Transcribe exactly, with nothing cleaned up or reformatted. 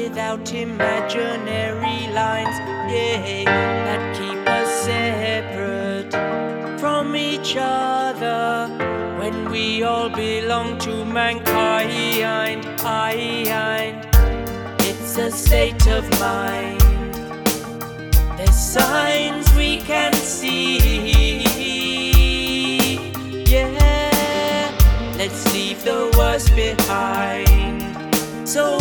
without imaginary lines, yeah, that keep us separate from each other, when we all belong to mankind. It's a state of mind. There's signs we can see, yeah. Let's leave the worst behind, so